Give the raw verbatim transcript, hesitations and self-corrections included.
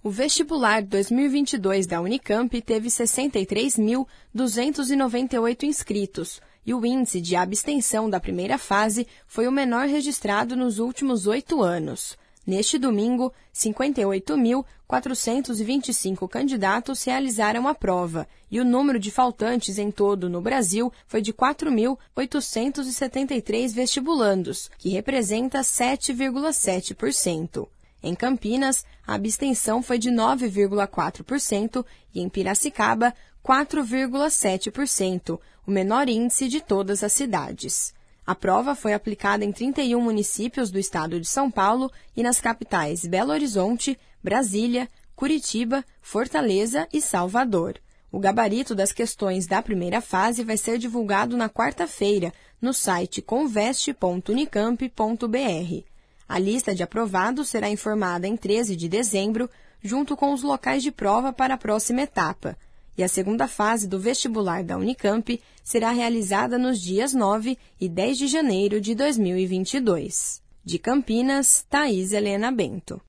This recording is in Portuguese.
O vestibular dois mil e vinte e dois da Unicamp teve sessenta e três mil duzentos e noventa e oito inscritos, e o índice de abstenção da primeira fase foi o menor registrado nos últimos oito anos. Neste domingo, cinquenta e oito mil quatrocentos e vinte e cinco candidatos realizaram a prova, e o número de faltantes em todo no Brasil foi de quatro mil oitocentos e setenta e três vestibulandos, que representa sete vírgula sete por cento. Em Campinas, a abstenção foi de nove vírgula quatro por cento e em Piracicaba, quatro vírgula sete por cento, o menor índice de todas as cidades. A prova foi aplicada em trinta e um municípios do estado de São Paulo e nas capitais Belo Horizonte, Brasília, Curitiba, Fortaleza e Salvador. O gabarito das questões da primeira fase vai ser divulgado na quarta-feira no site conveste ponto unicamp ponto br. A lista de aprovados será informada em treze de dezembro, junto com os locais de prova para a próxima etapa. E a segunda fase do vestibular da Unicamp será realizada nos dias nove e dez de janeiro de dois mil e vinte e dois. De Campinas, Thaís Helena Bento.